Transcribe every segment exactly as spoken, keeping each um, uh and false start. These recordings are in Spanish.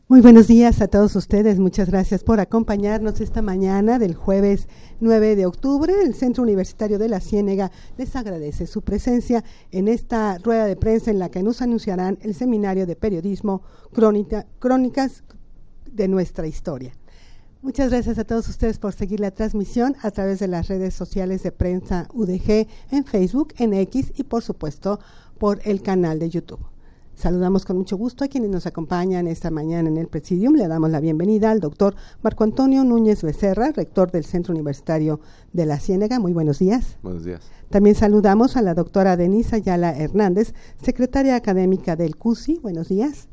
Muy buenos días a todos ustedes, muchas gracias por acompañarnos esta mañana del jueves nueve de octubre. El Centro Universitario de la Ciénega les agradece su presencia en esta rueda de prensa en la que nos anunciarán el seminario de periodismo Crónica, Crónicas de nuestra historia. Muchas gracias a todos ustedes por seguir la transmisión a través de las redes sociales de Prensa U D G, en Facebook, en X y por supuesto por el canal de YouTube. Saludamos con mucho gusto a quienes nos acompañan esta mañana en el Presidium. Le damos la bienvenida al doctor Marco Antonio Núñez Becerra, rector del Centro Universitario de la Ciénega. Muy buenos días. Buenos días. También saludamos a la doctora Denise Ayala Hernández, secretaria académica del C U C I. Buenos días.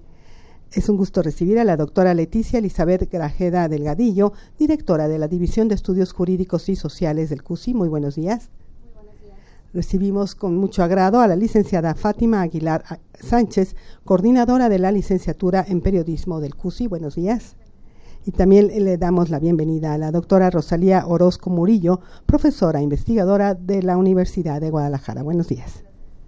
Es un gusto recibir a la doctora Leticia Elizabeth Grajeda Delgadillo, directora de la División de Estudios Jurídicos y Sociales del C U C I. Muy buenos días. Recibimos con mucho agrado a la licenciada Fátima Aguilar Sánchez, coordinadora de la licenciatura en periodismo del C U C I. Buenos días. Y también le damos la bienvenida a la doctora Rosalía Orozco Murillo, profesora investigadora de la Universidad de Guadalajara. Buenos días.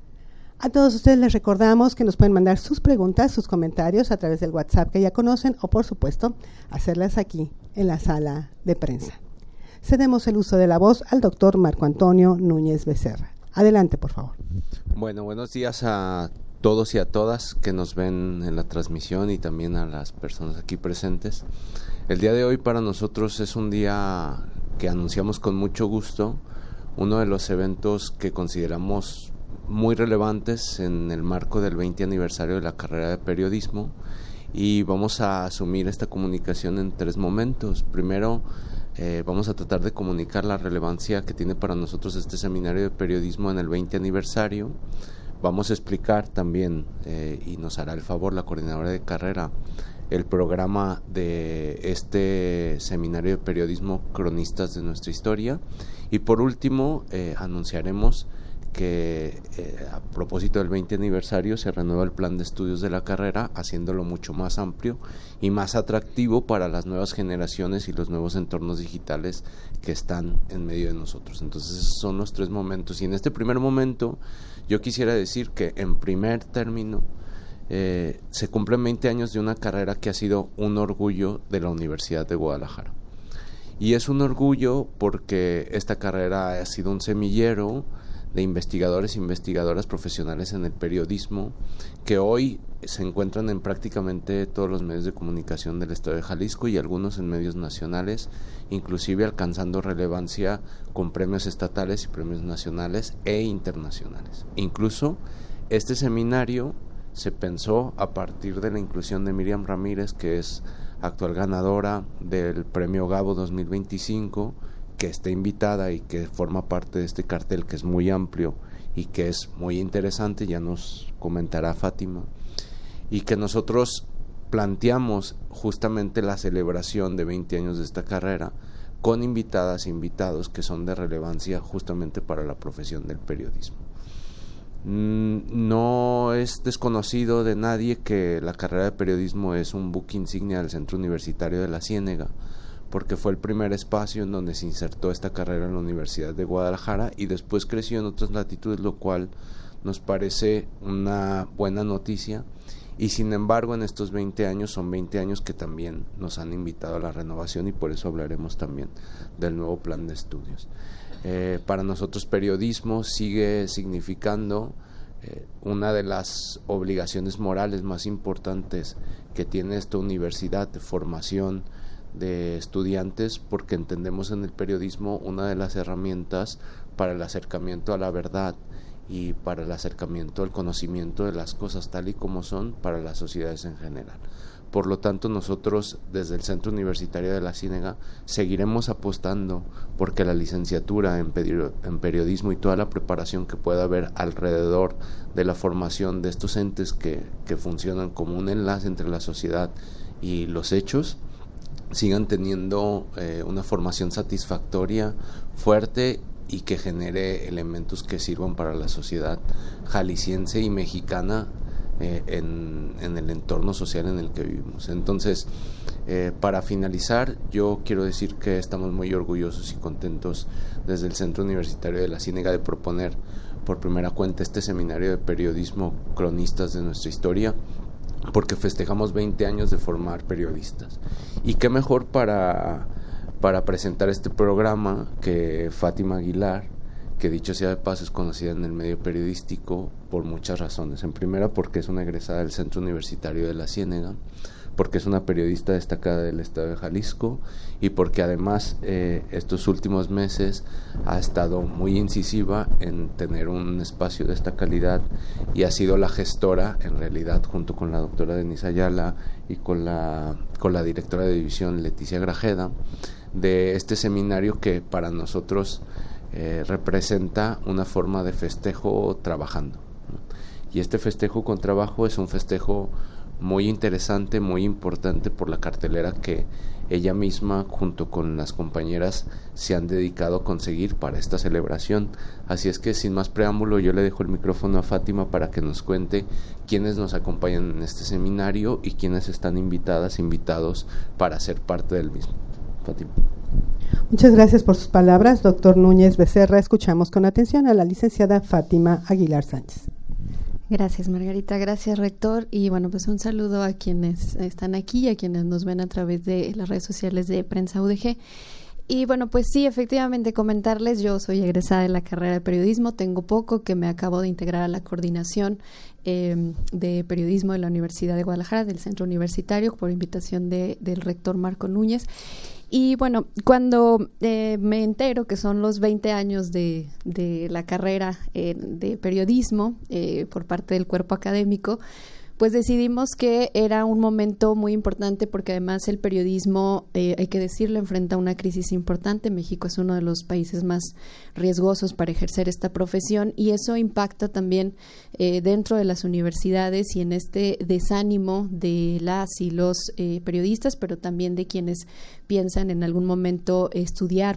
A todos ustedes les recordamos que nos pueden mandar sus preguntas, sus comentarios a través del WhatsApp que ya conocen o, por supuesto, hacerlas aquí en la sala de prensa. Cedemos el uso de la voz al doctor Marco Antonio Núñez Becerra. Adelante, por favor. Bueno, buenos días a todos y a todas que nos ven en la transmisión y también a las personas aquí presentes. El día de hoy para nosotros es un día que anunciamos con mucho gusto, uno de los eventos que consideramos muy relevantes en el marco del veinte aniversario de la carrera de periodismo, y vamos a asumir esta comunicación en tres momentos. Primero, Eh, vamos a tratar de comunicar la relevancia que tiene para nosotros este seminario de periodismo en el veinte aniversario. Vamos a explicar también, eh, y nos hará el favor la coordinadora de carrera, el programa de este seminario de periodismo Cronistas de nuestra historia. Y por último, eh, anunciaremos que eh, a propósito del veinte aniversario se renueva el plan de estudios de la carrera, haciéndolo mucho más amplio y más atractivo para las nuevas generaciones y los nuevos entornos digitales que están en medio de nosotros. Entonces esos son los tres momentos, y en este primer momento yo quisiera decir que en primer término eh, se cumplen veinte años de una carrera que ha sido un orgullo de la Universidad de Guadalajara, y es un orgullo porque esta carrera ha sido un semillero de investigadores e investigadoras profesionales en el periodismo que hoy se encuentran en prácticamente todos los medios de comunicación del estado de Jalisco y algunos en medios nacionales, inclusive alcanzando relevancia con premios estatales y premios nacionales e internacionales. Incluso este seminario se pensó a partir de la inclusión de Miriam Ramírez, que es actual ganadora del Premio Gabo dos mil veinticinco, que está invitada y que forma parte de este cartel que es muy amplio y que es muy interesante, ya nos comentará Fátima, y que nosotros planteamos justamente la celebración de veinte años de esta carrera con invitadas e invitados que son de relevancia justamente para la profesión del periodismo. No es desconocido de nadie que la carrera de periodismo es un buque insignia del Centro Universitario de la Ciénega, porque fue el primer espacio en donde se insertó esta carrera en la Universidad de Guadalajara y después creció en otras latitudes, lo cual nos parece una buena noticia. Y sin embargo, en estos veinte años son veinte años que también nos han invitado a la renovación, y por eso hablaremos también del nuevo plan de estudios. Eh, para nosotros periodismo sigue significando eh, una de las obligaciones morales más importantes que tiene esta universidad de formación de estudiantes, porque entendemos en el periodismo una de las herramientas para el acercamiento a la verdad y para el acercamiento al conocimiento de las cosas tal y como son para las sociedades en general. Por lo tanto, nosotros desde el Centro Universitario de la Ciénega seguiremos apostando porque la licenciatura en, peri- en periodismo y toda la preparación que pueda haber alrededor de la formación de estos entes que, que funcionan como un enlace entre la sociedad y los hechos sigan teniendo eh, una formación satisfactoria, fuerte, y que genere elementos que sirvan para la sociedad jalisciense y mexicana eh, en, en el entorno social en el que vivimos. Entonces, eh, para finalizar, yo quiero decir que estamos muy orgullosos y contentos desde el Centro Universitario de la Ciénega de proponer por primera cuenta este seminario de periodismo Cronistas de nuestra historia, porque festejamos veinte años de formar periodistas. Y qué mejor para, para presentar este programa que Fátima Aguilar, que dicho sea de paso es conocida en el medio periodístico por muchas razones. En primera, porque es una egresada del Centro Universitario de la Ciénega, porque es una periodista destacada del estado de Jalisco y porque además eh, estos últimos meses ha estado muy incisiva en tener un espacio de esta calidad y ha sido la gestora, en realidad, junto con la doctora Denisa Ayala y con la, con la directora de división Leticia Grajeda, de este seminario que para nosotros eh, representa una forma de festejo trabajando, ¿no? Y este festejo con trabajo es un festejo muy interesante, muy importante por la cartelera que ella misma junto con las compañeras se han dedicado a conseguir para esta celebración. Así es que sin más preámbulo yo le dejo el micrófono a Fátima para que nos cuente quiénes nos acompañan en este seminario y quiénes están invitadas, invitados para ser parte del mismo. Fátima. Muchas gracias por sus palabras, doctor Núñez Becerra. Escuchamos con atención a la licenciada Fátima Aguilar Sánchez. Gracias, Margarita. Gracias, rector. Y bueno, pues un saludo a quienes están aquí y a quienes nos ven a través de las redes sociales de Prensa U D G. Y bueno, pues sí, efectivamente comentarles, yo soy egresada de la carrera de periodismo, tengo poco que me acabo de integrar a la coordinación eh, de periodismo de la Universidad de Guadalajara, del Centro Universitario, por invitación de, del rector Marco Núñez. Y bueno, cuando eh, me entero que son los veinte años de, de la carrera eh, de periodismo eh, por parte del cuerpo académico, pues decidimos que era un momento muy importante porque además el periodismo, eh, hay que decirlo, enfrenta una crisis importante. México es uno de los países más riesgosos para ejercer esta profesión y eso impacta también eh, dentro de las universidades y en este desánimo de las y los eh, periodistas, pero también de quienes piensan en algún momento estudiar,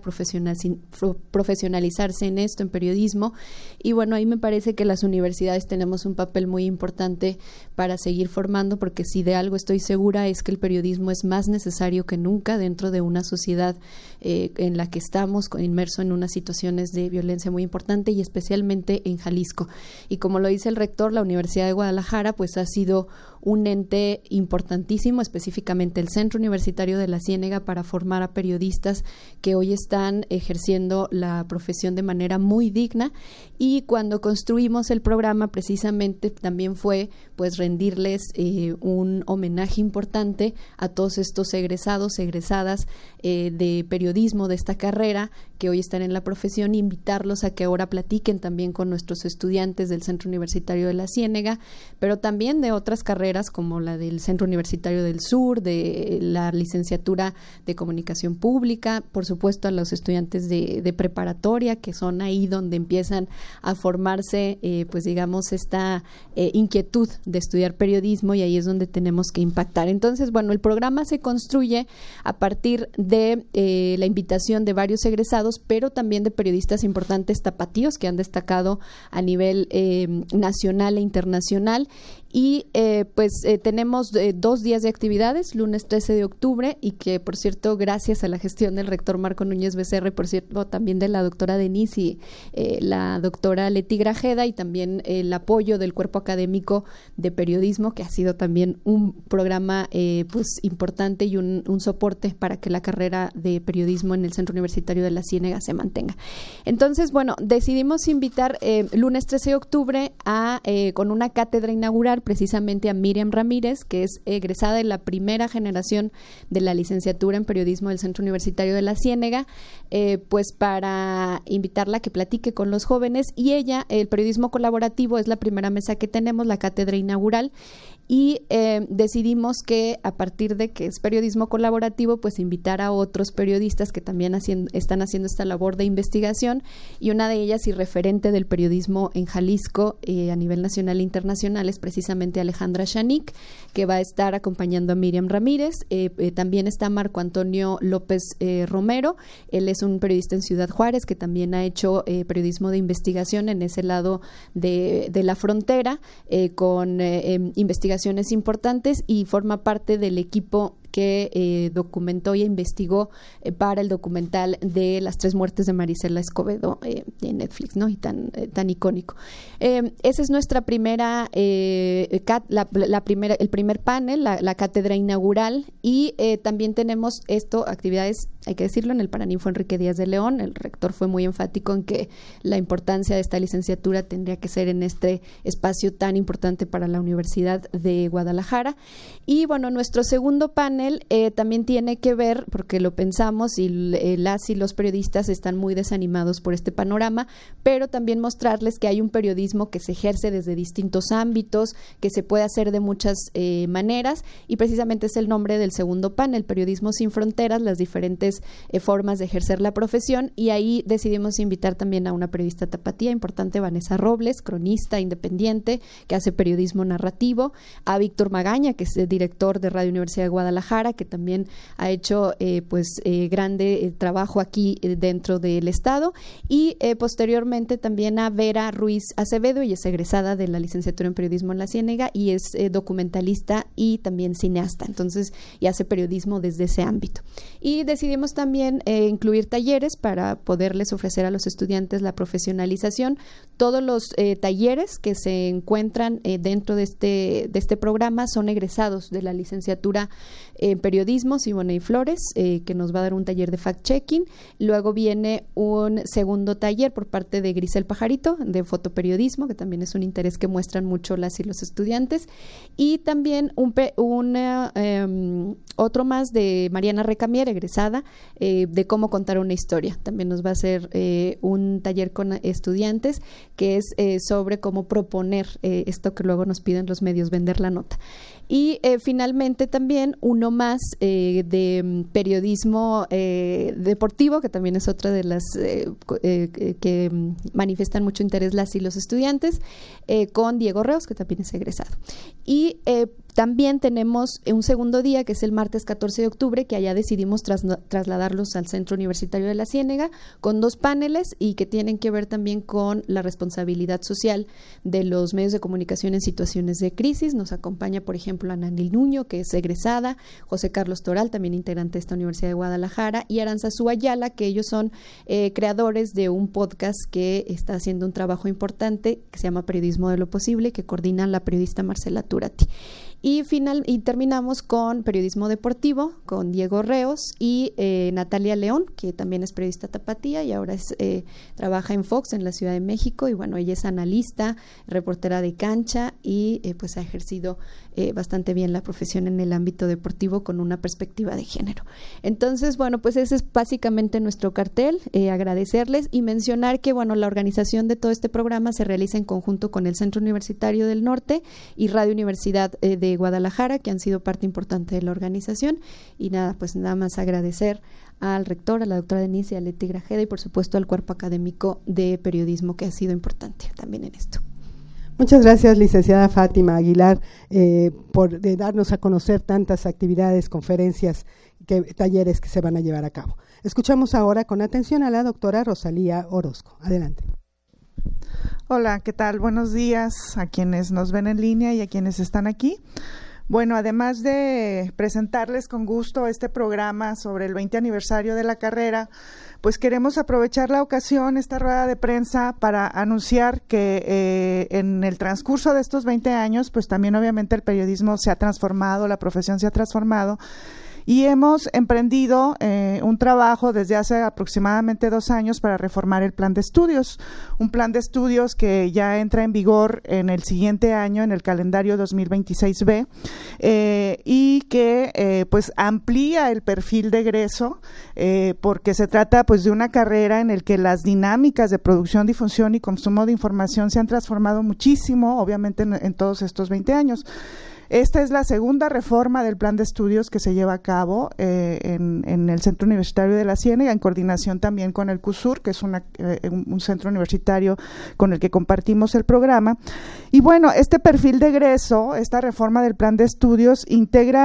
profesionalizarse en esto, en periodismo. Y bueno, ahí me parece que las universidades tenemos un papel muy importante para para seguir formando, porque si de algo estoy segura es que el periodismo es más necesario que nunca dentro de una sociedad eh, en la que estamos inmerso en unas situaciones de violencia muy importante y especialmente en Jalisco. Y como lo dice el rector, la Universidad de Guadalajara pues ha sido un ente importantísimo, específicamente el Centro Universitario de la Ciénega, para formar a periodistas que hoy están ejerciendo la profesión de manera muy digna. Y cuando construimos el programa precisamente también fue pues rendirles eh, un homenaje importante a todos estos egresados, egresadas eh, de periodismo de esta carrera que hoy están en la profesión, e invitarlos a que ahora platiquen también con nuestros estudiantes del Centro Universitario de la Ciénega, pero también de otras carreras como la del Centro Universitario del Sur, de la licenciatura de Comunicación Pública, por supuesto a los estudiantes de, de preparatoria, que son ahí donde empiezan a formarse, eh, pues digamos, esta eh, inquietud de estudiar periodismo, y ahí es donde tenemos que impactar. Entonces, bueno, el programa se construye a partir de eh, la invitación de varios egresados, pero también de periodistas importantes tapatíos que han destacado a nivel eh, nacional e internacional. Y eh, pues eh, tenemos eh, dos días de actividades, lunes trece de octubre, y que por cierto gracias a la gestión del rector Marco Núñez Becerra y por cierto también de la doctora Denise y eh, la doctora Leti Grajeda, y también eh, el apoyo del cuerpo académico de periodismo, que ha sido también un programa eh, pues importante y un, un soporte para que la carrera de periodismo en el Centro Universitario de la Ciénega se mantenga. Entonces, bueno, decidimos invitar eh, lunes trece de octubre a eh, con una cátedra inaugural precisamente a Miriam Ramírez, que es egresada de la primera generación de la licenciatura en periodismo del Centro Universitario de la Ciénega, eh, pues para invitarla a que platique con los jóvenes. Y ella, el periodismo colaborativo es la primera mesa que tenemos, la cátedra inaugural, y eh, decidimos que a partir de que es periodismo colaborativo, pues invitar a otros periodistas que también haciendo, están haciendo esta labor de investigación, y una de ellas y referente del periodismo en Jalisco eh, a nivel nacional e internacional es precisamente Alejandra Shanik, que va a estar acompañando a Miriam Ramírez. Eh, eh, también está Marco Antonio López eh, Romero, él es un periodista en Ciudad Juárez que también ha hecho eh, periodismo de investigación en ese lado de, de la frontera, eh, con eh, eh, investigaciones importantes, y forma parte del equipo que eh, documentó y investigó eh, para el documental de las tres muertes de Marisela Escobedo eh, en Netflix, ¿no? Y tan, eh, tan icónico. Eh, esa es nuestra primera, eh, cat, la, la primera, el primer panel, la, la cátedra inaugural, y eh, también tenemos esto, actividades, hay que decirlo, en el Paraninfo Enrique Díaz de León. El rector fue muy enfático en que la importancia de esta licenciatura tendría que ser en este espacio tan importante para la Universidad de Guadalajara. Y bueno, nuestro segundo panel eh, también tiene que ver, porque lo pensamos y eh, las y los periodistas están muy desanimados por este panorama, pero también mostrarles que hay un periodismo que se ejerce desde distintos ámbitos, que se puede hacer de muchas eh, maneras, y precisamente es el nombre del segundo panel, Periodismo sin Fronteras, las diferentes eh, formas de ejercer la profesión, y ahí decidimos invitar también a una periodista tapatía importante, Vanessa Robles, cronista independiente, que hace periodismo narrativo, a Víctor Magaña, que es el director de Radio Universidad de Guadalajara, que también ha hecho eh, pues eh, grande eh, trabajo aquí eh, dentro del Estado, y eh, posteriormente también a Vera Ruiz Acevedo, ella es egresada de la licenciatura en periodismo en la Ciénega y es eh, documentalista y también cineasta, entonces, y hace periodismo desde ese ámbito. Y decidimos también eh, incluir talleres para poderles ofrecer a los estudiantes la profesionalización. Todos los eh, talleres que se encuentran eh, dentro de este, de este programa son egresados de la licenciatura en periodismo, Simone Flores, eh, que nos va a dar un taller de fact-checking. Luego viene un segundo taller por parte de Grisel Pajarito, de fotoperiodismo, que también es un interés que muestran mucho las y los estudiantes. Y también un, un eh, otro más de Mariana Recamier, egresada, eh, de cómo contar una historia. También nos va a hacer eh, un taller con estudiantes que es eh, sobre cómo proponer eh, esto que luego nos piden los medios, vender la nota. Y eh, finalmente también uno más eh, de periodismo eh, deportivo, que también es otra de las eh, eh, que manifiestan mucho interés las y los estudiantes, eh, con Diego Reos, que también es egresado. Y eh, también tenemos un segundo día, que es el martes catorce de octubre, que allá decidimos tras, trasladarlos al Centro Universitario de la Ciénega, con dos paneles y que tienen que ver también con la responsabilidad social de los medios de comunicación en situaciones de crisis. Nos acompaña, por ejemplo, Ananil Nuño, que es egresada, José Carlos Toral, también integrante de esta Universidad de Guadalajara, y Aranzazú Ayala, que ellos son eh, creadores de un podcast que está haciendo un trabajo importante, que se llama Periodismo de lo Posible, que coordina la periodista Marcela Turati. Y final y terminamos con periodismo deportivo, con Diego Reos y eh, Natalia León, que también es periodista tapatía y ahora es, eh, trabaja en Fox en la Ciudad de México, y bueno, ella es analista, reportera de cancha y eh, pues ha ejercido eh, bastante bien la profesión en el ámbito deportivo con una perspectiva de género. Entonces, bueno, pues ese es básicamente nuestro cartel, eh, agradecerles y mencionar que, bueno, la organización de todo este programa se realiza en conjunto con el Centro Universitario del Norte y Radio Universidad eh, de Guadalajara, que han sido parte importante de la organización. Y nada, pues nada más agradecer al rector, a la doctora Denise y a Leti Grajeda, y por supuesto al cuerpo académico de periodismo, que ha sido importante también en esto. Muchas gracias, licenciada Fátima Aguilar, eh, por de darnos a conocer tantas actividades, conferencias, que, talleres que se van a llevar a cabo. Escuchamos ahora con atención a la doctora Rosalía Orozco. Adelante. Hola, ¿qué tal? Buenos días a quienes nos ven en línea y a quienes están aquí. Bueno, además de presentarles con gusto este programa sobre el veinte aniversario de la carrera, pues queremos aprovechar la ocasión, esta rueda de prensa, para anunciar que eh, en el transcurso de estos veinte años, pues también obviamente el periodismo se ha transformado, la profesión se ha transformado, y hemos emprendido eh, un trabajo desde hace aproximadamente dos años para reformar el plan de estudios, un plan de estudios que ya entra en vigor en el siguiente año, en el calendario dos mil veintiséis be, eh, y que eh, pues amplía el perfil de egreso, eh, porque se trata pues de una carrera en el que las dinámicas de producción, difusión y consumo de información se han transformado muchísimo, obviamente en, en todos estos veinte años. Esta es la segunda reforma del plan de estudios que se lleva a cabo eh, en, en el Centro Universitario de la Ciénega, en coordinación también con el CUSUR, que es una, eh, un, un centro universitario con el que compartimos el programa. Y bueno, este perfil de egreso, esta reforma del plan de estudios, integra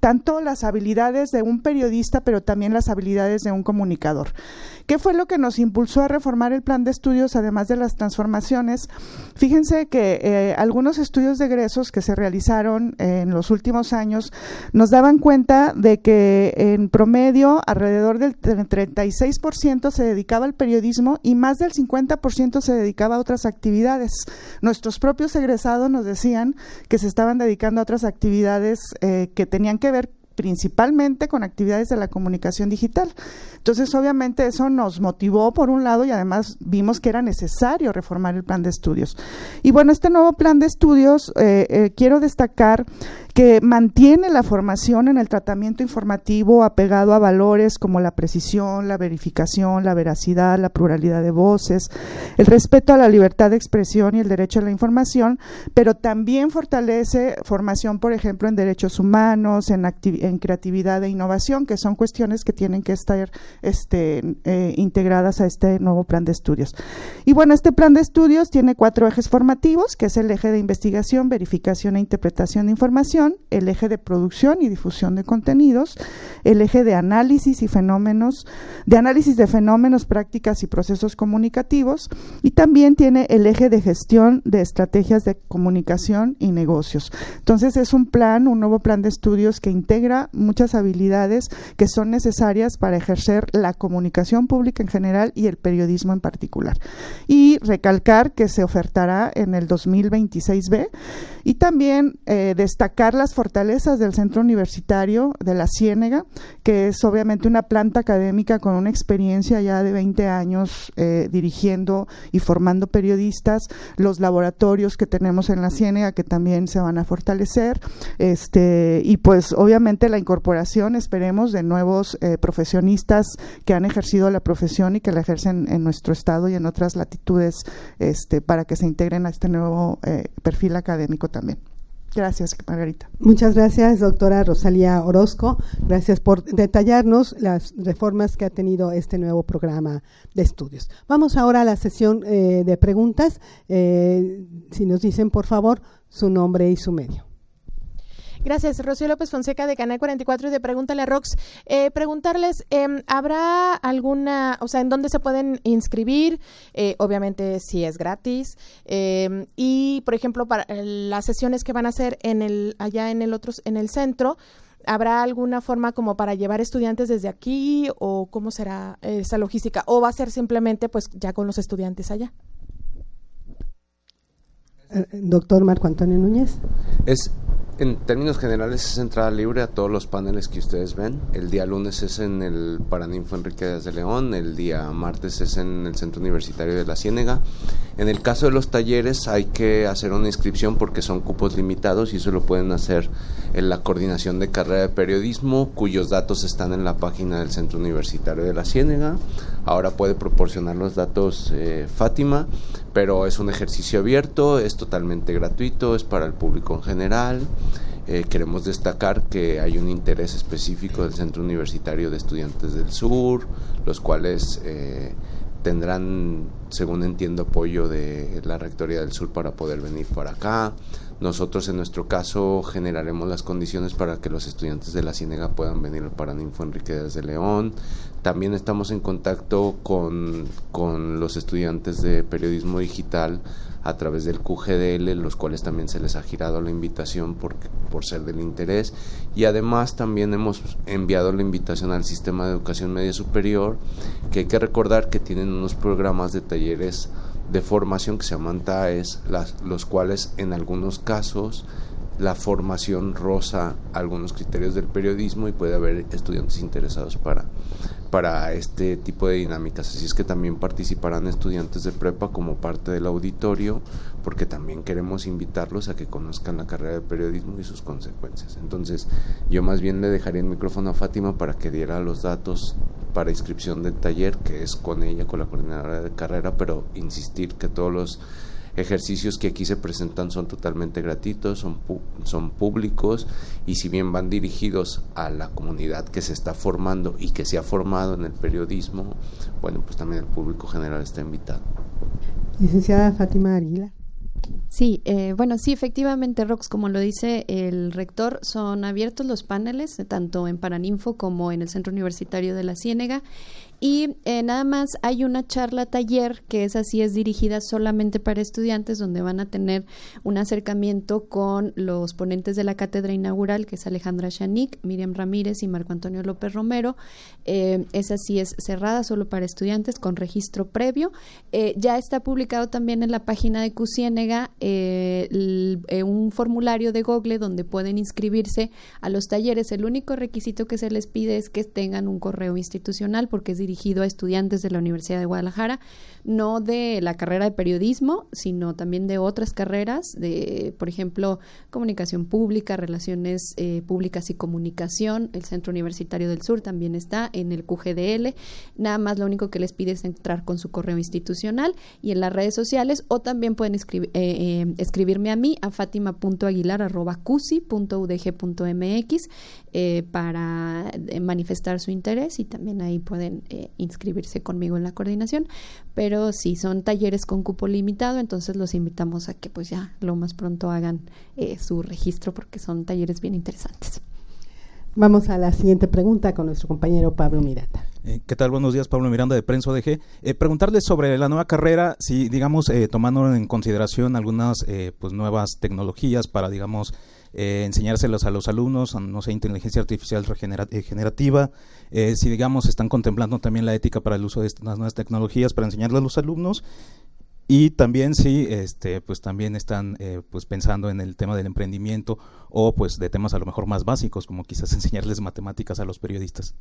tanto las habilidades de un periodista, pero también las habilidades de un comunicador. ¿Qué fue lo que nos impulsó a reformar el plan de estudios, además de las transformaciones? Fíjense que eh, algunos estudios de egresos que se realizaron en los últimos años nos daban cuenta de que en promedio alrededor del treinta y seis por ciento se dedicaba al periodismo y más del cincuenta por ciento se dedicaba a otras actividades. Nuestros propios egresados nos decían que se estaban dedicando a otras actividades eh, que tenían que ver principalmente con actividades de la comunicación digital. Entonces, obviamente, eso nos motivó por un lado y además vimos que era necesario reformar el plan de estudios. Y bueno, este nuevo plan de estudios, eh, eh, quiero destacar que mantiene la formación en el tratamiento informativo apegado a valores como la precisión, la verificación, la veracidad, la pluralidad de voces, el respeto a la libertad de expresión y el derecho a la información, pero también fortalece formación, por ejemplo, en derechos humanos, en, en creatividad e innovación, que son cuestiones que tienen que estar este, eh, integradas a este nuevo plan de estudios. Y bueno, este plan de estudios tiene cuatro ejes formativos, que es el eje de investigación, verificación e interpretación de información, el eje de producción y difusión de contenidos, el eje de análisis y fenómenos, de análisis de fenómenos, prácticas y procesos comunicativos, y también tiene el eje de gestión de estrategias de comunicación y negocios. Entonces, es un plan, un nuevo plan de estudios que integra muchas habilidades que son necesarias para ejercer la comunicación pública en general y el periodismo en particular. Y recalcar que se ofertará en el dos mil veintiséis B y también eh, destacar las fortalezas del Centro Universitario de La Ciénega, que es obviamente una planta académica con una experiencia ya de veinte años eh, dirigiendo y formando periodistas, los laboratorios que tenemos en La Ciénega que también se van a fortalecer, este y pues obviamente la incorporación, esperemos, de nuevos eh, profesionistas que han ejercido la profesión y que la ejercen en nuestro estado y en otras latitudes este, para que se integren a este nuevo eh, perfil académico también. Gracias, Margarita. Muchas gracias, doctora Rosalía Orozco. Gracias por detallarnos las reformas que ha tenido este nuevo programa de estudios. Vamos ahora a la sesión eh, de preguntas. Eh, si nos dicen, por favor, su nombre y su medio. Gracias. Rocío López Fonseca, de Canal cuarenta y cuatro y de Pregúntale a Rox. Eh, preguntarles, eh, ¿habrá alguna, o sea, en dónde se pueden inscribir? Eh, obviamente si es gratis. Eh, y, por ejemplo, para las sesiones que van a hacer en el allá en el otro, en el centro, ¿habrá alguna forma como para llevar estudiantes desde aquí o cómo será esa logística? ¿O va a ser simplemente pues ya con los estudiantes allá? Eh, doctor Marco Antonio Núñez. Es En términos generales es entrada libre a todos los paneles que ustedes ven. El día lunes es en el Paraninfo Enrique Díaz de León, el día martes es en el Centro Universitario de La Ciénega. En el caso de los talleres hay que hacer una inscripción porque son cupos limitados y eso lo pueden hacer en la Coordinación de Carrera de Periodismo, cuyos datos están en la página del Centro Universitario de La Ciénega. Ahora puede proporcionar los datos eh, Fátima, pero es un ejercicio abierto, es totalmente gratuito, es para el público en general. Eh, queremos destacar que hay un interés específico del Centro Universitario de Estudiantes del Sur, los cuales eh, tendrán, según entiendo, apoyo de la Rectoría del Sur para poder venir para acá. Nosotros, en nuestro caso, generaremos las condiciones para que los estudiantes de La Ciénega puedan venir al Paraninfo Enrique Díaz de León. También estamos en contacto con, con los estudiantes de periodismo digital a través del Q G D L, los cuales también se les ha girado la invitación por, por ser del interés, y además también hemos enviado la invitación al Sistema de Educación Media Superior, que hay que recordar que tienen unos programas de talleres de formación que se llaman T A E S, las, los cuales en algunos casos la formación roza algunos criterios del periodismo y puede haber estudiantes interesados para, para este tipo de dinámicas. Así es que también participarán estudiantes de prepa como parte del auditorio, porque también queremos invitarlos a que conozcan la carrera de periodismo y sus consecuencias. Entonces, yo más bien le dejaría el micrófono a Fátima para que diera los datos para inscripción del taller, que es con ella, con la coordinadora de carrera, pero insistir que todos los ejercicios que aquí se presentan son totalmente gratuitos, son, pu- son públicos, y si bien van dirigidos a la comunidad que se está formando y que se ha formado en el periodismo, bueno, pues también el público general está invitado. Licenciada Fátima Aguilar. Sí, eh, bueno, sí, efectivamente, Rox, como lo dice el rector, son abiertos los paneles, tanto en Paraninfo como en el Centro Universitario de la Ciénega. Y eh, nada más hay una charla taller que es así, es dirigida solamente para estudiantes, donde van a tener un acercamiento con los ponentes de la cátedra inaugural, que es Alejandra Shanik, Miriam Ramírez y Marco Antonio López Romero. Eh, esa sí es cerrada solo para estudiantes con registro previo. Eh, ya está publicado también en la página de Cusiénega eh, el, eh, un formulario de Google donde pueden inscribirse a los talleres. El único requisito que se les pide es que tengan un correo institucional, porque es dirigido a estudiantes de la Universidad de Guadalajara, no de la carrera de periodismo, sino también de otras carreras, de, por ejemplo, comunicación pública, relaciones eh, públicas y comunicación. El Centro Universitario del Sur también está en el Q G D L. Nada más lo único que les pide es entrar con su correo institucional y en las redes sociales, o también pueden escribir, eh, eh, escribirme a mí a fatima punto aguilar arroba cusi punto u d g punto m x eh, para eh, manifestar su interés, y también ahí pueden eh, inscribirse conmigo en la coordinación. Pero sí, son talleres con cupo limitado, entonces los invitamos a que pues ya lo más pronto hagan eh, su registro, porque son talleres bien interesantes. Vamos a la siguiente pregunta con nuestro compañero Pablo Miranda. Eh, ¿Qué tal? Buenos días, Pablo Miranda de Prensa O D G. Eh, preguntarles sobre la nueva carrera, si digamos eh, tomando en consideración algunas eh, pues nuevas tecnologías para digamos eh, enseñárselas a los alumnos, no sé, inteligencia artificial regenera- eh, generativa, eh, si digamos están contemplando también la ética para el uso de estas nuevas tecnologías para enseñarle a los alumnos. Y también sí, este, pues también están eh, pues pensando en el tema del emprendimiento, o pues de temas a lo mejor más básicos, como quizás enseñarles matemáticas a los periodistas.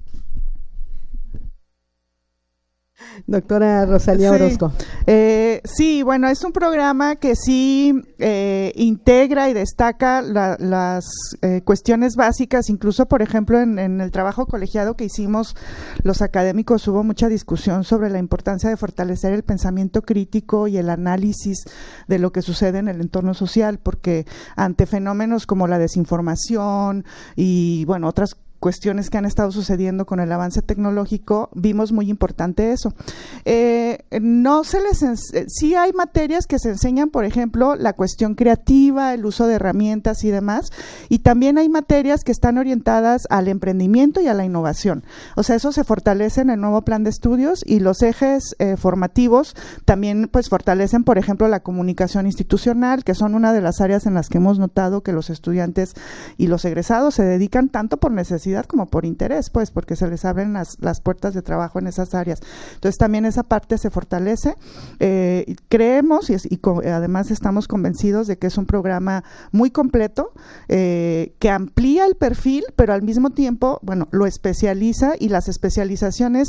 Doctora Rosalía sí. Orozco. Eh, sí, bueno, es un programa que sí eh, integra y destaca la, las eh, cuestiones básicas. Incluso, por ejemplo, en, en el trabajo colegiado que hicimos los académicos, hubo mucha discusión sobre la importancia de fortalecer el pensamiento crítico y el análisis de lo que sucede en el entorno social, porque ante fenómenos como la desinformación y, bueno, otras cuestiones que han estado sucediendo con el avance tecnológico, vimos muy importante eso. Eh, no se les ens- sí hay materias que se enseñan, por ejemplo, la cuestión creativa, el uso de herramientas y demás, y también hay materias que están orientadas al emprendimiento y a la innovación. O sea, eso se fortalece en el nuevo plan de estudios, y los ejes eh, formativos también pues fortalecen, por ejemplo, la comunicación institucional, que son una de las áreas en las que hemos notado que los estudiantes y los egresados se dedican tanto por necesidad como por interés, pues, porque se les abren las, las puertas de trabajo en esas áreas. Entonces, también esa parte se fortalece. Eh, creemos y, y co- además estamos convencidos de que es un programa muy completo, eh, que amplía el perfil, pero al mismo tiempo, bueno, lo especializa, y las especializaciones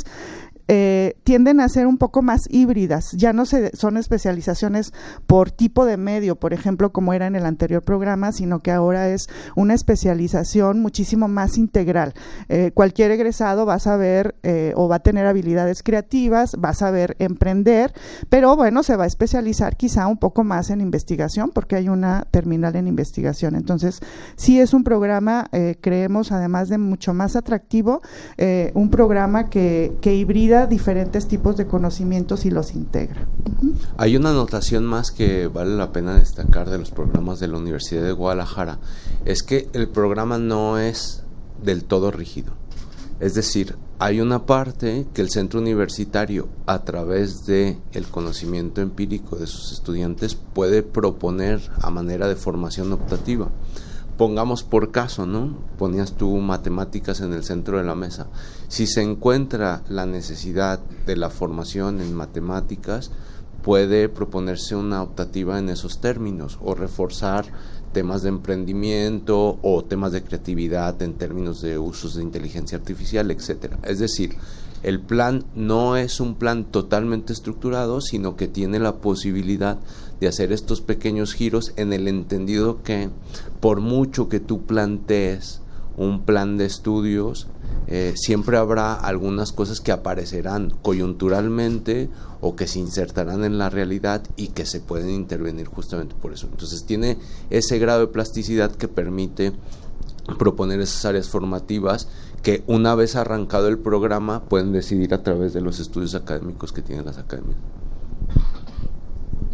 Eh, tienden a ser un poco más híbridas. Ya no se, son especializaciones por tipo de medio, por ejemplo, como era en el anterior programa, sino que ahora es una especialización muchísimo más integral. Eh, cualquier egresado va a saber eh, o va a tener habilidades creativas, va a saber emprender, pero bueno, se va a especializar quizá un poco más en investigación, porque hay una terminal en investigación. Entonces, sí es un programa, eh, creemos, además de mucho más atractivo, eh, un programa que, que hibrida diferentes tipos de conocimientos y los integra. Uh-huh. Hay una anotación más que vale la pena destacar de los programas de la Universidad de Guadalajara, es que el programa no es del todo rígido. Es decir, hay una parte que el centro universitario, a través de el conocimiento empírico de sus estudiantes, puede proponer a manera de formación optativa. Pongamos por caso, ¿no? Ponías tú matemáticas en el centro de la mesa. Si se encuentra la necesidad de la formación en matemáticas, puede proponerse una optativa en esos términos, o reforzar temas de emprendimiento o temas de creatividad en términos de usos de inteligencia artificial, etcétera. Es decir, el plan no es un plan totalmente estructurado, sino que tiene la posibilidad de hacer estos pequeños giros, en el entendido que por mucho que tú plantees un plan de estudios, eh, siempre habrá algunas cosas que aparecerán coyunturalmente o que se insertarán en la realidad y que se pueden intervenir justamente por eso. Entonces tiene ese grado de plasticidad que permite proponer esas áreas formativas que, una vez arrancado el programa, pueden decidir a través de los estudios académicos que tienen las academias.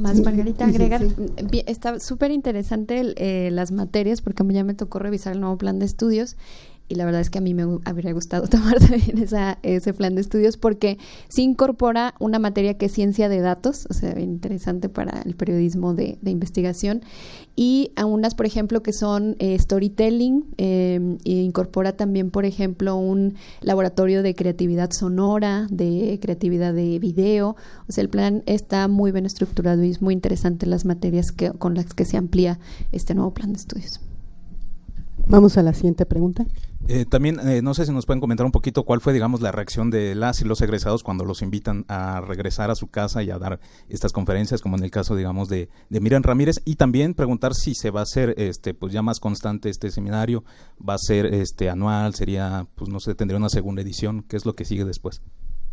Más, Sí, Margarita, sí, sí, agregar, sí. está súper interesante eh, las materias, porque a mí ya me tocó revisar el nuevo plan de estudios, y la verdad es que a mí me habría gustado tomar también esa, ese plan de estudios, porque sí incorpora una materia que es ciencia de datos, o sea, interesante para el periodismo de, de investigación, y a unas, por ejemplo, que son eh, storytelling, eh, e incorpora también, por ejemplo, un laboratorio de creatividad sonora, de creatividad de video. O sea, el plan está muy bien estructurado y es muy interesante las materias que, con las que se amplía este nuevo plan de estudios. Vamos a la siguiente pregunta. Eh, también, eh, no sé si nos pueden comentar un poquito cuál fue, digamos, la reacción de las y los egresados cuando los invitan a regresar a su casa y a dar estas conferencias, como en el caso, digamos, de, de Miriam Ramírez, y también preguntar si se va a hacer, este, pues ya más constante este seminario, va a ser, este, anual, sería, pues no sé, tendría una segunda edición, ¿qué es lo que sigue después?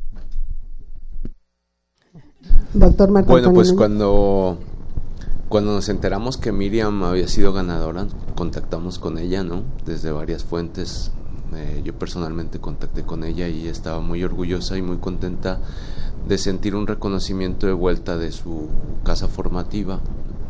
Doctor Marco Bueno, Antonio pues Núñez. cuando Cuando nos enteramos que Miriam había sido ganadora, contactamos con ella, ¿no? Desde varias fuentes. Eh, yo personalmente contacté con ella y estaba muy orgullosa y muy contenta de sentir un reconocimiento de vuelta de su casa formativa,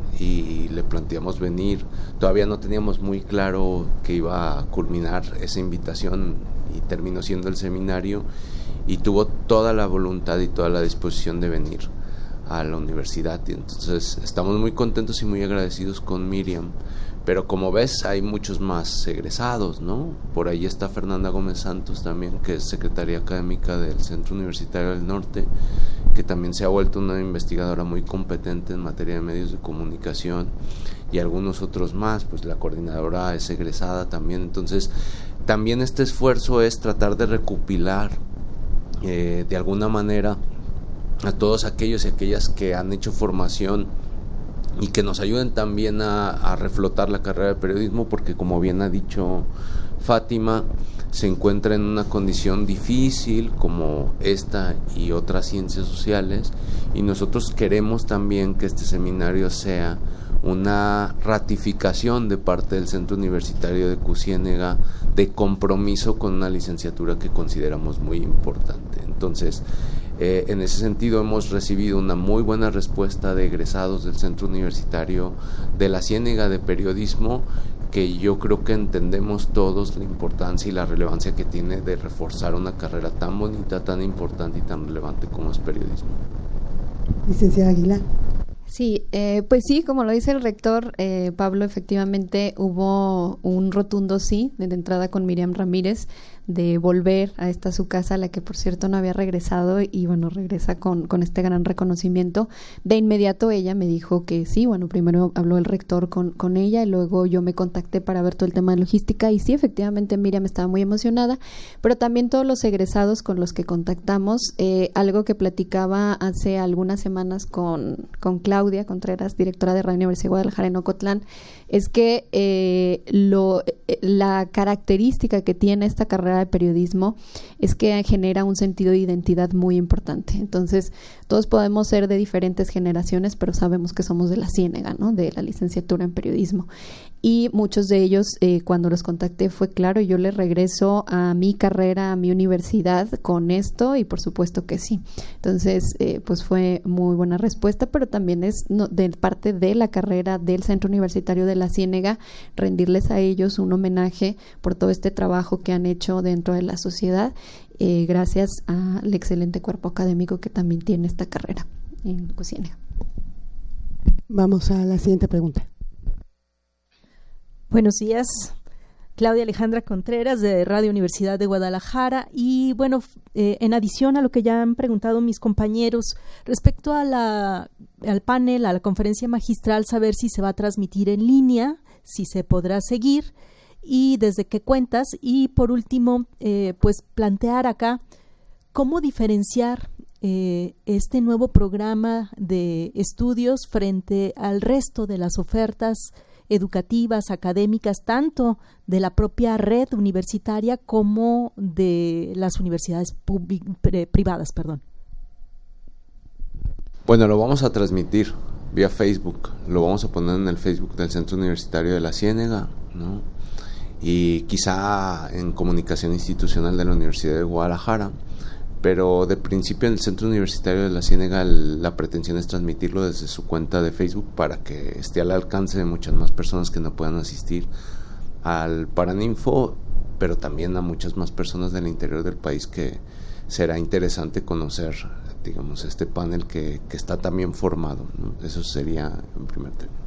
y le planteamos venir. Todavía no teníamos muy claro que iba a culminar esa invitación y terminó siendo el seminario, y tuvo toda la voluntad y toda la disposición de venir a la universidad, y entonces estamos muy contentos y muy agradecidos con Miriam. Pero como ves, hay muchos más egresados, ¿no? Por ahí está Fernanda Gómez Santos también, que es secretaria académica del Centro Universitario del Norte, que también se ha vuelto una investigadora muy competente en materia de medios de comunicación, y algunos otros más. Pues la coordinadora es egresada también. Entonces también este esfuerzo es tratar de recopilar eh, de alguna manera a todos aquellos y aquellas que han hecho formación y que nos ayuden también a, a reflotar la carrera de periodismo, porque como bien ha dicho Fátima, se encuentra en una condición difícil como esta y otras ciencias sociales, y nosotros queremos también que este seminario sea una ratificación de parte del Centro Universitario de Cusiénega de compromiso con una licenciatura que consideramos muy importante. Entonces, Eh, en ese sentido hemos recibido una muy buena respuesta de egresados del Centro Universitario de la Ciénega de Periodismo, que yo creo que entendemos todos la importancia y la relevancia que tiene de reforzar una carrera tan bonita, tan importante y tan relevante como es periodismo. Licenciada Aguilar. Sí, eh, pues sí, como lo dice el rector eh, Pablo, efectivamente hubo un rotundo sí de entrada con Miriam Ramírez, de volver a esta su casa, a la que por cierto no había regresado, y bueno, regresa con, con este gran reconocimiento. De inmediato ella me dijo que sí. Bueno, primero habló el rector con, con ella, y luego yo me contacté para ver todo el tema de logística, y sí, efectivamente Miriam estaba muy emocionada, pero también todos los egresados con los que contactamos. Eh, algo que platicaba hace algunas semanas con, con Claudia Contreras, directora de Radio Universidad de Guadalajara en Ocotlán, es que eh, lo, eh, la característica que tiene esta carrera de periodismo es que genera un sentido de identidad muy importante. Entonces, todos podemos ser de diferentes generaciones, pero sabemos que somos de la Ciénega, ¿no? De la licenciatura en periodismo. Y muchos de ellos, eh, cuando los contacté, fue claro, yo les regreso a mi carrera, a mi universidad con esto, y por supuesto que sí. Entonces, eh, pues fue muy buena respuesta, pero también es no, de parte de la carrera del Centro Universitario de la Ciénega, rendirles a ellos un homenaje por todo este trabajo que han hecho dentro de la sociedad, eh, gracias al excelente cuerpo académico que también tiene esta carrera en Ciénega. Vamos a la siguiente pregunta. Buenos días, Claudia Alejandra Contreras de Radio Universidad de Guadalajara. Y bueno, eh, en adición a lo que ya han preguntado mis compañeros respecto a la, al panel, a la conferencia magistral, saber si se va a transmitir en línea, si se podrá seguir y desde qué cuentas. Y por último, eh, pues plantear acá cómo diferenciar eh, este nuevo programa de estudios frente al resto de las ofertas educativas, académicas, tanto de la propia red universitaria como de las universidades privadas, perdón. Bueno, lo vamos a transmitir vía Facebook, lo vamos a poner en el Facebook del Centro Universitario de la Ciénega, ¿no? Y quizá en Comunicación Institucional de la Universidad de Guadalajara, pero de principio en el Centro Universitario de la Ciénega el, la pretensión es transmitirlo desde su cuenta de Facebook para que esté al alcance de muchas más personas que no puedan asistir al Paraninfo, pero también a muchas más personas del interior del país que será interesante conocer, digamos, este panel que, que está también formado, ¿no? Eso sería en primer término.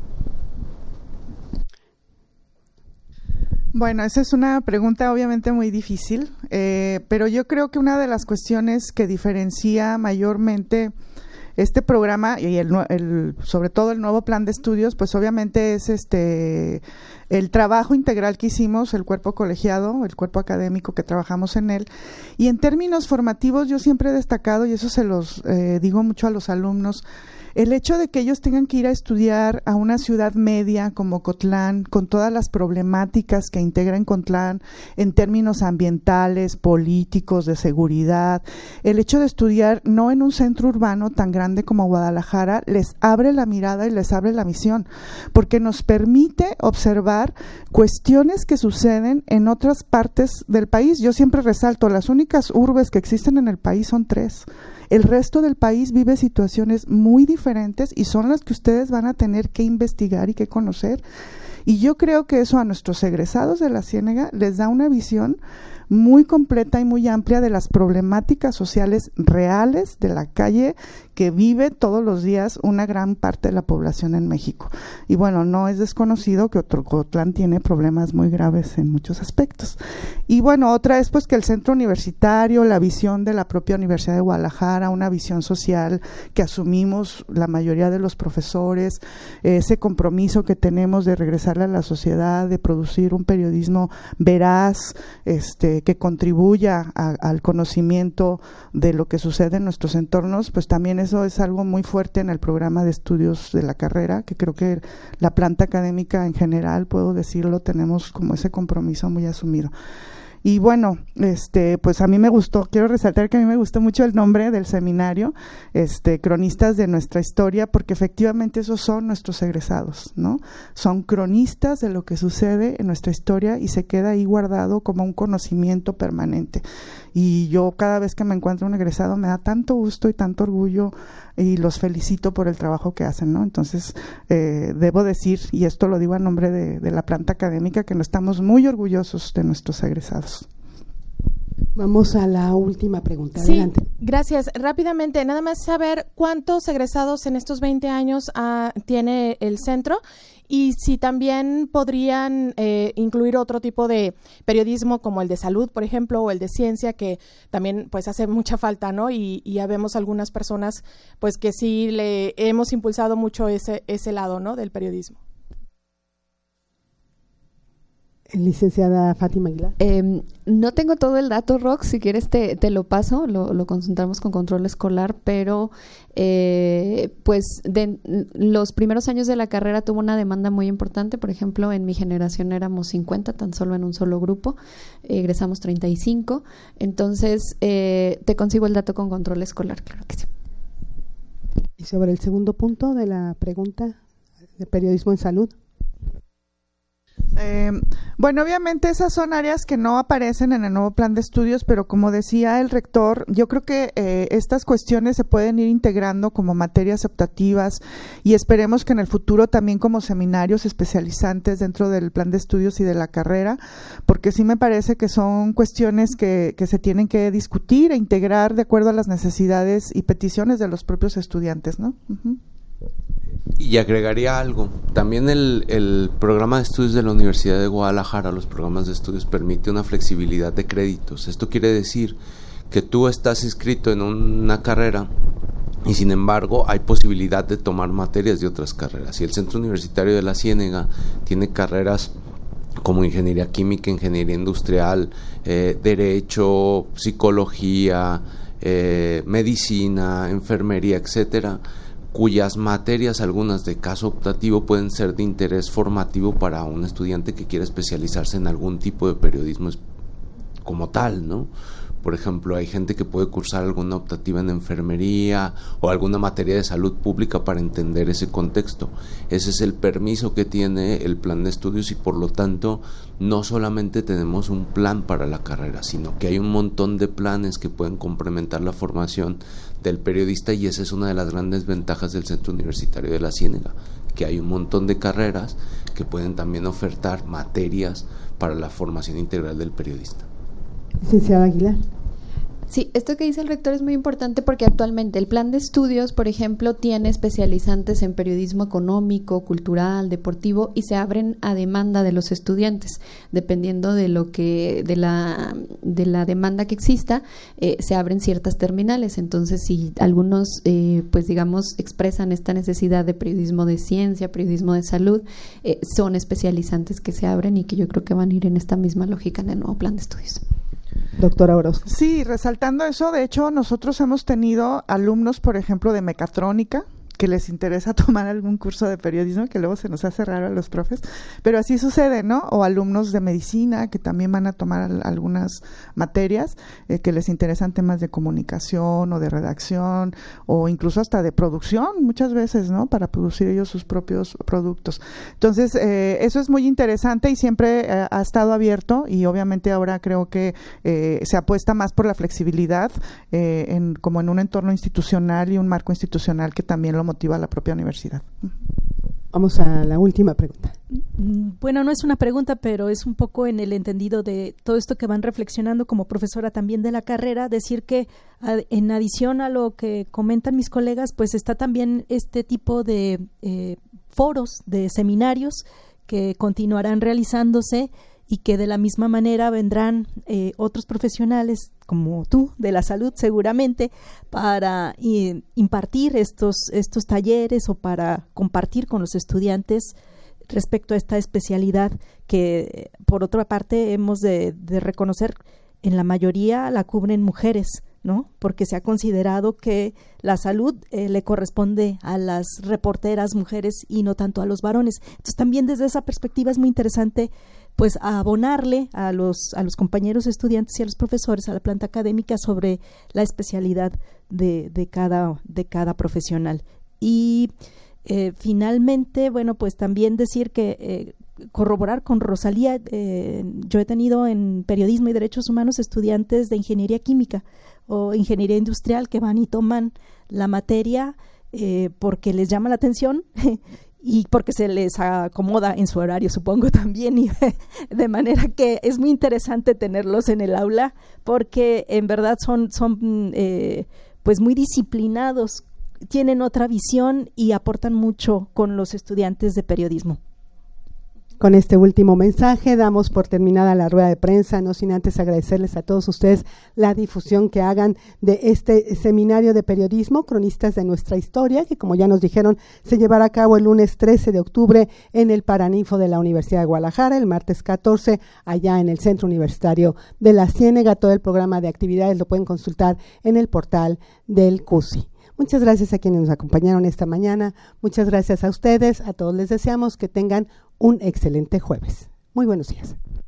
Bueno, esa es una pregunta obviamente muy difícil, eh, pero yo creo que una de las cuestiones que diferencia mayormente este programa y el, el sobre todo el nuevo plan de estudios, pues obviamente es este el trabajo integral que hicimos, el cuerpo colegiado, el cuerpo académico que trabajamos en él. Y en términos formativos yo siempre he destacado, y eso se los eh, digo mucho a los alumnos, el hecho de que ellos tengan que ir a estudiar a una ciudad media como Ocotlán, con todas las problemáticas que integra en Ocotlán en términos ambientales, políticos, de seguridad, el hecho de estudiar no en un centro urbano tan grande como Guadalajara, les abre la mirada y les abre la visión, porque nos permite observar cuestiones que suceden en otras partes del país. Yo siempre resalto, las únicas urbes que existen en el país son tres. El resto del país vive situaciones muy diferentes y son las que ustedes van a tener que investigar y que conocer. Y yo creo que eso a nuestros egresados de la Ciénega les da una visión muy completa y muy amplia de las problemáticas sociales reales de la calle que vive todos los días una gran parte de la población en México. Y bueno, no es desconocido que Ocotlán tiene problemas muy graves en muchos aspectos. Y bueno, otra es pues que el centro universitario, la visión de la propia Universidad de Guadalajara, una visión social que asumimos la mayoría de los profesores, ese compromiso que tenemos de regresarle a la sociedad, de producir un periodismo veraz, este que contribuya a, al conocimiento de lo que sucede en nuestros entornos, pues también eso es algo muy fuerte en el programa de estudios de la carrera, que creo que la planta académica en general, puedo decirlo, tenemos como ese compromiso muy asumido. Y bueno, este, pues a mí me gustó, quiero resaltar que a mí me gustó mucho el nombre del seminario, este, cronistas de nuestra historia, porque efectivamente esos son nuestros egresados, ¿no? Son cronistas de lo que sucede en nuestra historia y se queda ahí guardado como un conocimiento permanente. Y yo cada vez que me encuentro un egresado me da tanto gusto y tanto orgullo y los felicito por el trabajo que hacen, ¿no? Entonces, eh, debo decir, y esto lo digo a nombre de, de la planta académica, que no estamos muy orgullosos de nuestros egresados. Vamos a la última pregunta. Sí, adelante. Gracias. Rápidamente, nada más saber cuántos egresados en estos veinte años uh, tiene el centro y si también podrían eh, incluir otro tipo de periodismo como el de salud, por ejemplo, o el de ciencia, que también pues hace mucha falta, ¿no? Y, y ya vemos algunas personas pues que sí le hemos impulsado mucho ese, ese lado, ¿no? Del periodismo. Licenciada Fátima Aguilar. Eh, no tengo todo el dato, Rox, si quieres te, te lo paso, lo, lo concentramos con control escolar, pero eh, pues de los primeros años de la carrera tuvo una demanda muy importante. Por ejemplo, en mi generación éramos cincuenta, tan solo en un solo grupo, egresamos treinta y cinco, entonces eh, te consigo el dato con control escolar, claro que sí. Y sobre el segundo punto de la pregunta de periodismo en salud. Eh, bueno, obviamente esas son áreas que no aparecen en el nuevo plan de estudios, pero como decía el rector, yo creo que eh, estas cuestiones se pueden ir integrando como materias optativas y esperemos que en el futuro también como seminarios especializantes dentro del plan de estudios y de la carrera, porque sí me parece que son cuestiones que, que se tienen que discutir e integrar de acuerdo a las necesidades y peticiones de los propios estudiantes, ¿no? Uh-huh. Y agregaría algo, también el, el programa de estudios de la Universidad de Guadalajara, los programas de estudios permite una flexibilidad de créditos. Esto quiere decir que tú estás inscrito en una carrera y sin embargo hay posibilidad de tomar materias de otras carreras. Y el Centro Universitario de la Ciénega tiene carreras como ingeniería química, ingeniería industrial, eh, derecho, psicología, eh, medicina, enfermería, etcétera, cuyas materias, algunas de caso optativo, pueden ser de interés formativo para un estudiante que quiera especializarse en algún tipo de periodismo como tal, ¿no? Por ejemplo, hay gente que puede cursar alguna optativa en enfermería o alguna materia de salud pública para entender ese contexto. Ese es el permiso que tiene el plan de estudios y por lo tanto no solamente tenemos un plan para la carrera, sino que hay un montón de planes que pueden complementar la formación del periodista y esa es una de las grandes ventajas del Centro Universitario de la Ciénega, que hay un montón de carreras que pueden también ofertar materias para la formación integral del periodista. Licenciada Aguilar. Sí, esto que dice el rector es muy importante porque actualmente el plan de estudios, por ejemplo, tiene especializantes en periodismo económico, cultural, deportivo y se abren a demanda de los estudiantes, dependiendo de lo que de la de la demanda que exista, eh, se abren ciertas terminales. Entonces, si algunos, eh, pues digamos, expresan esta necesidad de periodismo de ciencia, periodismo de salud, eh, son especializantes que se abren y que yo creo que van a ir en esta misma lógica en el nuevo plan de estudios. Doctora Orozco. Sí, resaltando eso, de hecho, nosotros hemos tenido alumnos, por ejemplo, de mecatrónica, que les interesa tomar algún curso de periodismo, que luego se nos hace raro a los profes, pero así sucede, ¿no? O alumnos de medicina que también van a tomar al, algunas materias eh, que les interesan temas de comunicación o de redacción o incluso hasta de producción muchas veces, ¿no? Para producir ellos sus propios productos. Entonces, eh, eso es muy interesante y siempre eh, ha estado abierto y obviamente ahora creo que eh, se apuesta más por la flexibilidad eh, en, como en un entorno institucional y un marco institucional que también lo motiva a la propia universidad. Vamos a la última pregunta. Bueno, no es una pregunta, pero es un poco en el entendido de todo esto que van reflexionando como profesora también de la carrera, decir que a, en adición a lo que comentan mis colegas, pues está también este tipo de eh, foros, de seminarios que continuarán realizándose y que de la misma manera vendrán eh, otros profesionales como tú de la salud seguramente para eh, impartir estos estos talleres o para compartir con los estudiantes respecto a esta especialidad que por otra parte hemos de, de reconocer en la mayoría la cubren mujeres, ¿no? Porque se ha considerado que la salud eh, le corresponde a las reporteras mujeres y no tanto a los varones. Entonces también desde esa perspectiva es muy interesante pues abonarle a los a los compañeros estudiantes y a los profesores, a la planta académica sobre la especialidad de, de cada de cada profesional. Y eh, finalmente, bueno, pues también decir que eh, corroborar con Rosalía, eh, yo he tenido en periodismo y derechos humanos estudiantes de ingeniería química o ingeniería industrial que van y toman la materia eh, porque les llama la atención y porque se les acomoda en su horario, supongo también, y de manera que es muy interesante tenerlos en el aula porque en verdad son, son eh, pues muy disciplinados, tienen otra visión y aportan mucho con los estudiantes de periodismo. Con este último mensaje damos por terminada la rueda de prensa, no sin antes agradecerles a todos ustedes la difusión que hagan de este seminario de periodismo, Cronistas de Nuestra Historia, que como ya nos dijeron, se llevará a cabo el lunes trece de octubre en el Paraninfo de la Universidad de Guadalajara, el martes catorce allá en el Centro Universitario de la Ciénega. Todo el programa de actividades lo pueden consultar en el portal del C U S I. Muchas gracias a quienes nos acompañaron esta mañana, muchas gracias a ustedes, a todos les deseamos que tengan un excelente jueves. Muy buenos días.